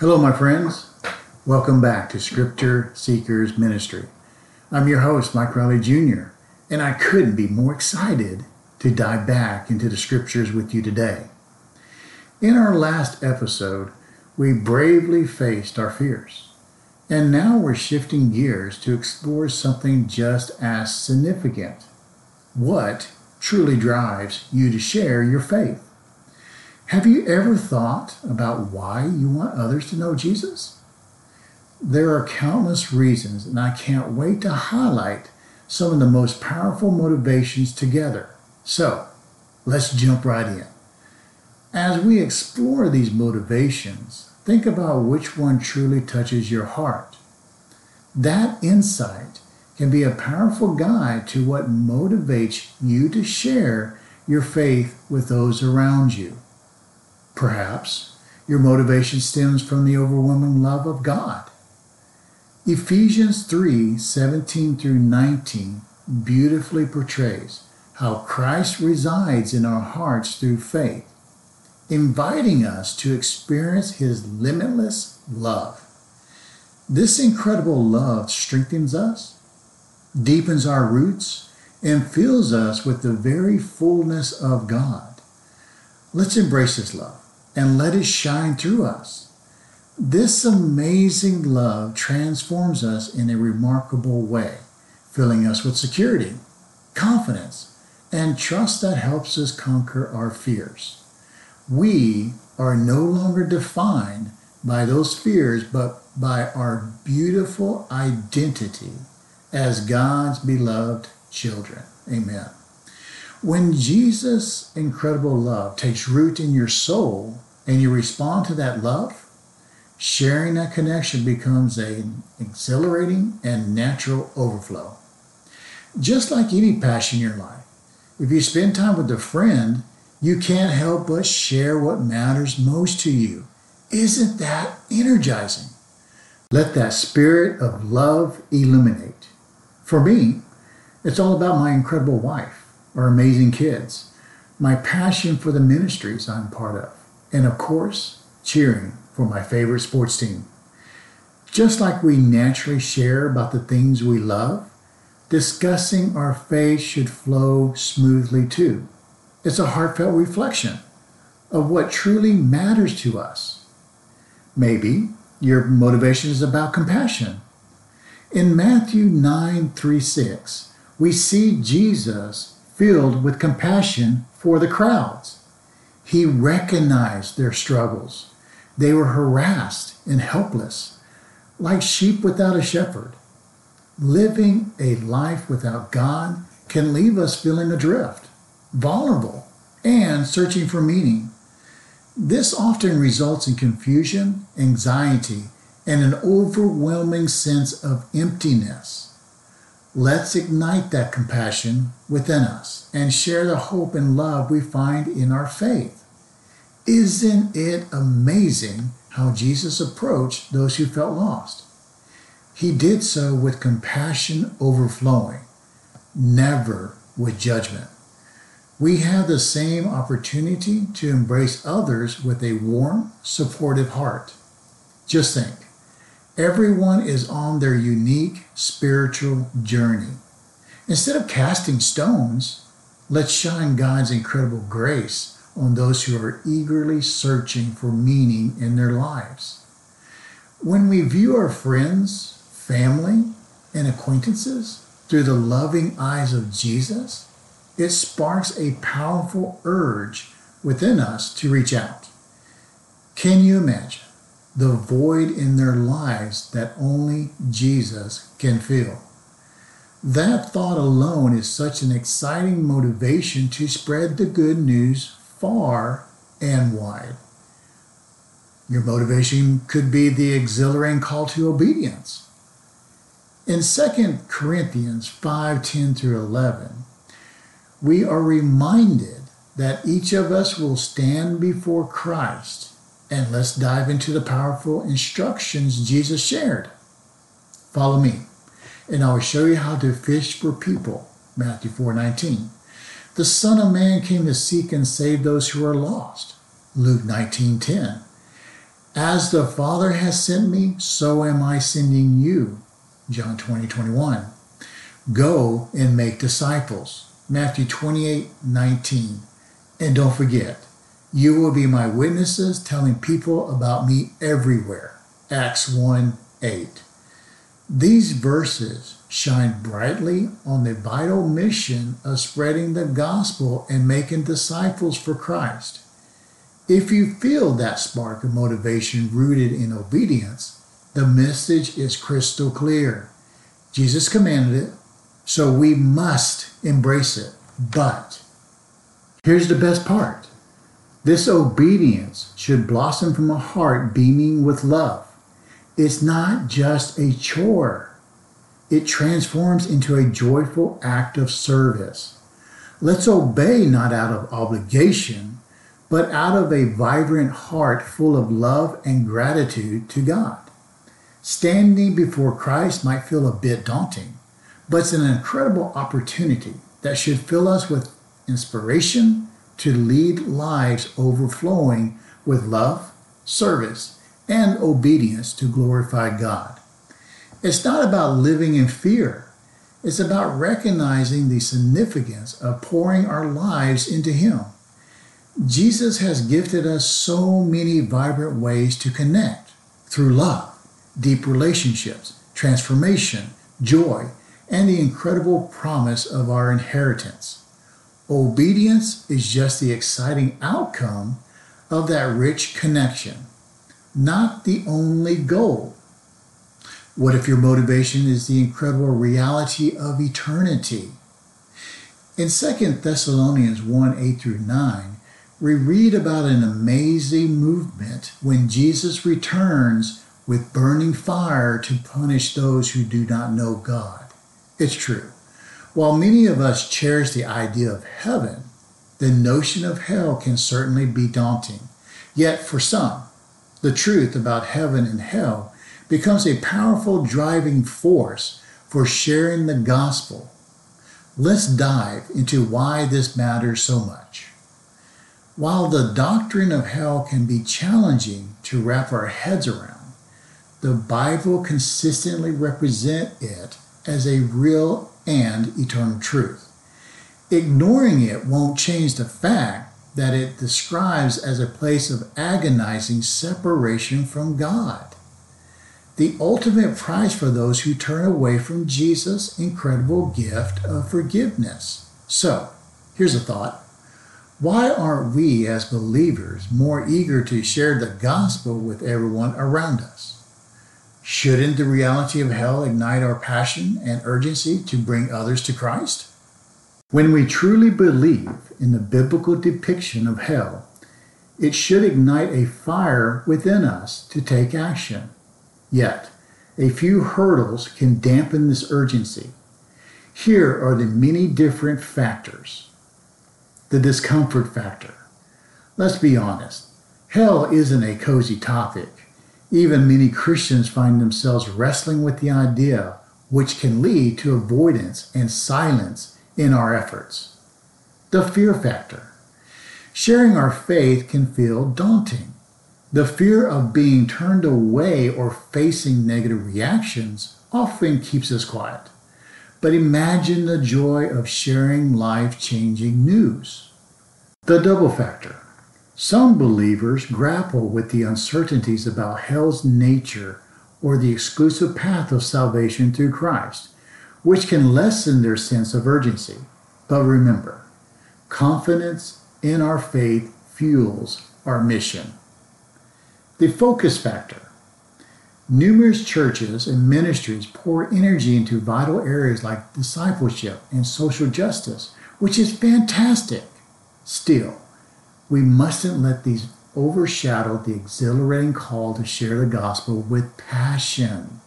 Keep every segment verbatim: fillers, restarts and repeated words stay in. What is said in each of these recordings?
Hello, my friends. Welcome back to Scripture Seekers Ministry. I'm your host, Mike Riley Junior, and I couldn't be more excited to dive back into the Scriptures with you today. In our last episode, we bravely faced our fears, and now we're shifting gears to explore something just as significant. What truly drives you to share your faith? Have you ever thought about why you want others to know Jesus? There are countless reasons, and I can't wait to highlight some of the most powerful motivations together. So, let's jump right in. As we explore these motivations, think about which one truly touches your heart. That insight can be a powerful guide to what motivates you to share your faith with those around you. Perhaps your motivation stems from the overwhelming love of God. Ephesians three seventeen through nineteen beautifully portrays how Christ resides in our hearts through faith, inviting us to experience his limitless love. This incredible love strengthens us, deepens our roots, and fills us with the very fullness of God. Let's embrace this love and let it shine through us. This amazing love transforms us in a remarkable way, filling us with security, confidence, and trust that helps us conquer our fears. We are no longer defined by those fears, but by our beautiful identity as God's beloved children. Amen. When Jesus' incredible love takes root in your soul and you respond to that love, sharing that connection becomes an exhilarating and natural overflow. Just like any passion in your life, if you spend time with a friend, you can't help but share what matters most to you. Isn't that energizing? Let that spirit of love illuminate. For me, it's all about my incredible wife, our amazing kids, my passion for the ministries I'm part of, and of course, cheering for my favorite sports team. Just like we naturally share about the things we love, discussing our faith should flow smoothly too. It's a heartfelt reflection of what truly matters to us. Maybe your motivation is about compassion. In Matthew nine three six, we see Jesus filled with compassion for the crowds. He recognized their struggles. They were harassed and helpless, like sheep without a shepherd. Living a life without God can leave us feeling adrift, vulnerable, and searching for meaning. This often results in confusion, anxiety, and an overwhelming sense of emptiness. Let's ignite that compassion within us and share the hope and love we find in our faith. Isn't it amazing how Jesus approached those who felt lost? He did so with compassion overflowing, never with judgment. We have the same opportunity to embrace others with a warm, supportive heart. Just think, everyone is on their unique spiritual journey. Instead of casting stones, let's shine God's incredible grace on those who are eagerly searching for meaning in their lives. When we view our friends, family, and acquaintances through the loving eyes of Jesus, it sparks a powerful urge within us to reach out. Can you imagine the void in their lives that only Jesus can fill? That thought alone is such an exciting motivation to spread the good news far and wide. Your motivation could be the exhilarating call to obedience. In Second Corinthians five ten through eleven, we are reminded that each of us will stand before Christ. And let's dive into the powerful instructions Jesus shared. Follow me, and I will show you how to fish for people. Matthew four nineteen. The Son of Man came to seek and save those who are lost. Luke nineteen ten. As the Father has sent me, so am I sending you. John twenty, twenty-one. Go and make disciples. Matthew twenty-eight, nineteen. And don't forget, you will be my witnesses, telling people about me everywhere. Acts one, eight. These verses shine brightly on the vital mission of spreading the gospel and making disciples for Christ. If you feel that spark of motivation rooted in obedience, the message is crystal clear. Jesus commanded it, so we must embrace it. But here's the best part. This obedience should blossom from a heart beaming with love. It's not just a chore. It transforms into a joyful act of service. Let's obey not out of obligation, but out of a vibrant heart full of love and gratitude to God. Standing before Christ might feel a bit daunting, but it's an incredible opportunity that should fill us with inspiration to lead lives overflowing with love, service, and obedience to glorify God. It's not about living in fear. It's about recognizing the significance of pouring our lives into Him. Jesus has gifted us so many vibrant ways to connect through love, deep relationships, transformation, joy, and the incredible promise of our inheritance. Obedience is just the exciting outcome of that rich connection, not the only goal. What if your motivation is the incredible reality of eternity? In Second Thessalonians one, eight through nine, we read about an amazing movement when Jesus returns with burning fire to punish those who do not know God. It's true. While many of us cherish the idea of heaven, the notion of hell can certainly be daunting. Yet for some, the truth about heaven and hell becomes a powerful driving force for sharing the gospel. Let's dive into why this matters so much. While the doctrine of hell can be challenging to wrap our heads around, the Bible consistently represents it as a real and eternal truth. Ignoring it won't change the fact that it describes as a place of agonizing separation from God. The ultimate price for those who turn away from Jesus' incredible gift of forgiveness. So, here's a thought. Why aren't we as believers more eager to share the gospel with everyone around us? Shouldn't the reality of hell ignite our passion and urgency to bring others to Christ? When we truly believe in the biblical depiction of hell, it should ignite a fire within us to take action. Yet, a few hurdles can dampen this urgency. Here are the many different factors. The discomfort factor. Let's be honest, hell isn't a cozy topic. Even many Christians find themselves wrestling with the idea, which can lead to avoidance and silence in our efforts. The fear factor. Sharing our faith can feel daunting. The fear of being turned away or facing negative reactions often keeps us quiet. But imagine the joy of sharing life-changing news. The double factor. Some believers grapple with the uncertainties about hell's nature or the exclusive path of salvation through Christ, which can lessen their sense of urgency. But remember, confidence in our faith fuels our mission. The focus factor. Numerous churches and ministries pour energy into vital areas like discipleship and social justice, which is fantastic. Still, we mustn't let these overshadow the exhilarating call to share the gospel with passion.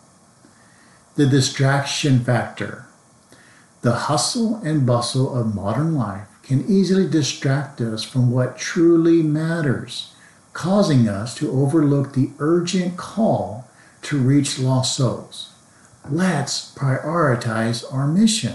The distraction factor. The hustle and bustle of modern life can easily distract us from what truly matters, causing us to overlook the urgent call to reach lost souls. Let's prioritize our mission.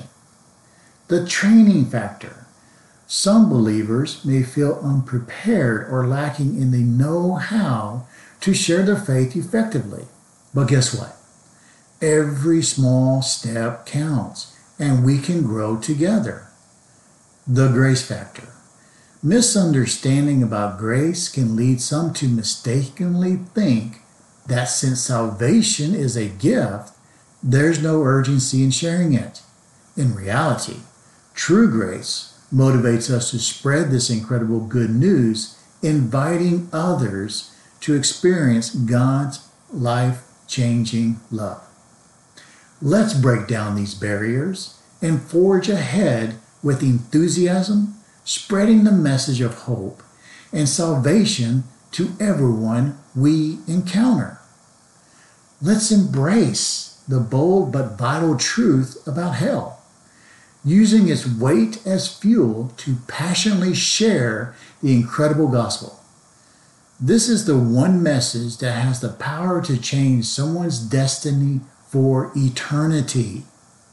The training factor. Some believers may feel unprepared or lacking in the know-how to share their faith effectively. But guess what? Every small step counts, and we can grow together. The grace factor. Misunderstanding about grace can lead some to mistakenly think that since salvation is a gift, there's no urgency in sharing it. In reality, true grace motivates us to spread this incredible good news, inviting others to experience God's life-changing love. Let's break down these barriers and forge ahead with enthusiasm, spreading the message of hope and salvation to everyone we encounter. Let's embrace the bold but vital truth about hell, using its weight as fuel to passionately share the incredible gospel. This is the one message that has the power to change someone's destiny for eternity.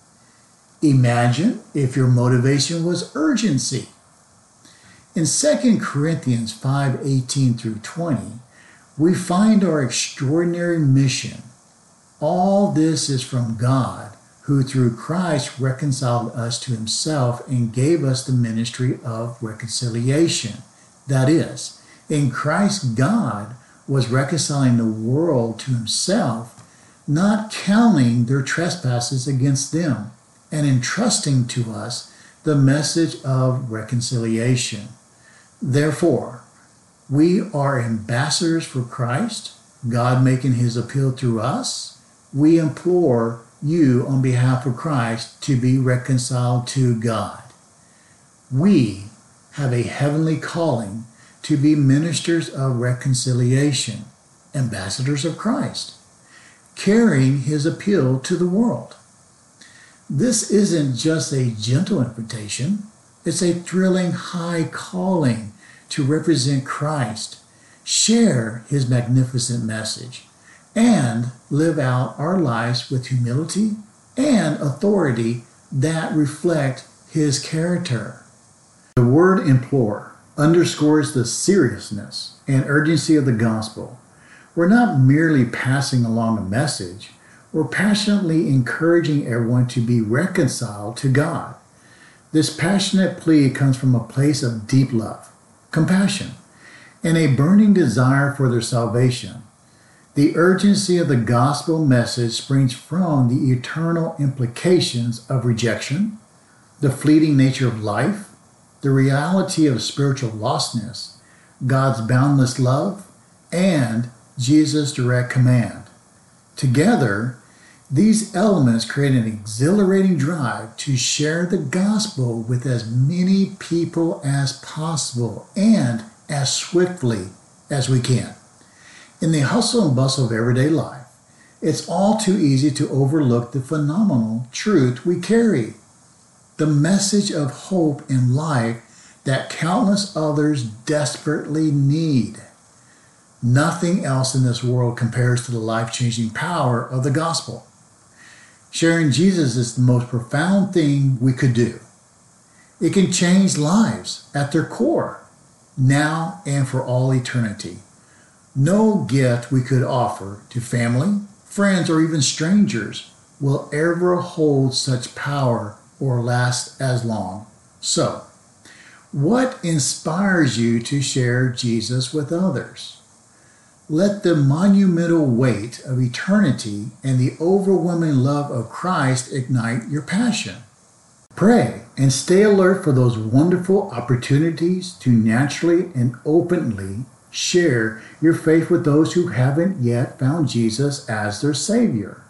Imagine if your motivation was urgency. In Second Corinthians five eighteen through twenty, we find our extraordinary mission. All this is from God, who through Christ reconciled us to himself and gave us the ministry of reconciliation. That is, in Christ, God was reconciling the world to himself, not counting their trespasses against them, and entrusting to us the message of reconciliation. Therefore, we are ambassadors for Christ, God making his appeal through us. We implore you on behalf of Christ to be reconciled to God. We have a heavenly calling to be ministers of reconciliation, ambassadors of Christ, carrying his appeal to the world. This isn't just a gentle invitation, it's a thrilling high calling to represent Christ, share his magnificent message, and live out our lives with humility and authority that reflect his character. The word implore underscores the seriousness and urgency of the gospel. We're not merely passing along a message, we're passionately encouraging everyone to be reconciled to God. This passionate plea comes from a place of deep love, compassion, and a burning desire for their salvation. The urgency of the gospel message springs from the eternal implications of rejection, the fleeting nature of life, the reality of spiritual lostness, God's boundless love, and Jesus' direct command. Together, these elements create an exhilarating drive to share the gospel with as many people as possible and as swiftly as we can. In the hustle and bustle of everyday life, it's all too easy to overlook the phenomenal truth we carry, the message of hope and life that countless others desperately need. Nothing else in this world compares to the life-changing power of the gospel. Sharing Jesus is the most profound thing we could do. It can change lives at their core, now and for all eternity. No gift we could offer to family, friends, or even strangers will ever hold such power or last as long. So, what inspires you to share Jesus with others? Let the monumental weight of eternity and the overwhelming love of Christ ignite your passion. Pray and stay alert for those wonderful opportunities to naturally and openly share your faith with those who haven't yet found Jesus as their Savior.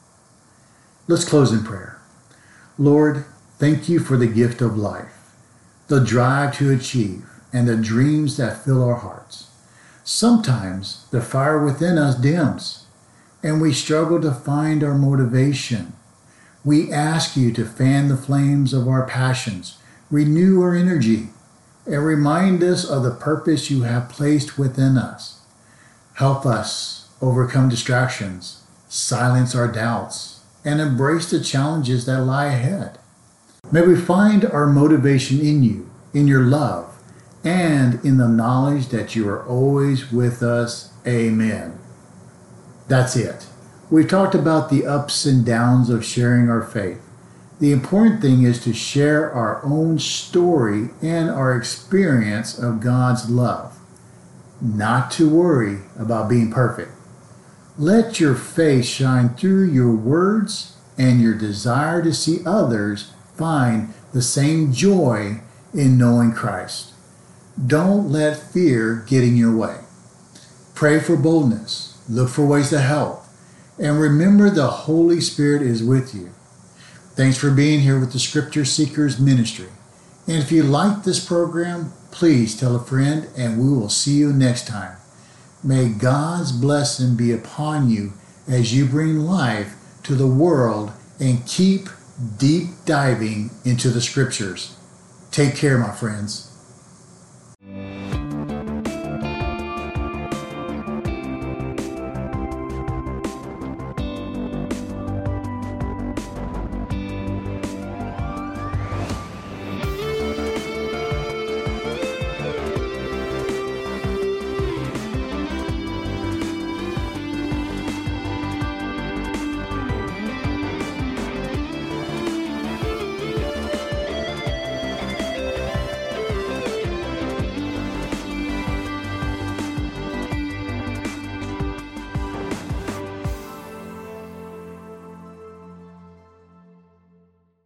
Let's close in prayer. Lord, thank you for the gift of life, the drive to achieve, and the dreams that fill our hearts. Sometimes the fire within us dims, and we struggle to find our motivation. We ask you to fan the flames of our passions, renew our energy, and remind us of the purpose you have placed within us. Help us overcome distractions, silence our doubts, and embrace the challenges that lie ahead. May we find our motivation in you, in your love, and in the knowledge that you are always with us. Amen. That's it. We've talked about the ups and downs of sharing our faith. The important thing is to share our own story and our experience of God's love, not to worry about being perfect. Let your faith shine through your words and your desire to see others find the same joy in knowing Christ. Don't let fear get in your way. Pray for boldness. Look for ways to help. And remember, the Holy Spirit is with you. Thanks for being here with the Scripture Seekers Ministry. And if you like this program, please tell a friend, and we will see you next time. May God's blessing be upon you as you bring life to the world and keep deep diving into the Scriptures. Take care, my friends.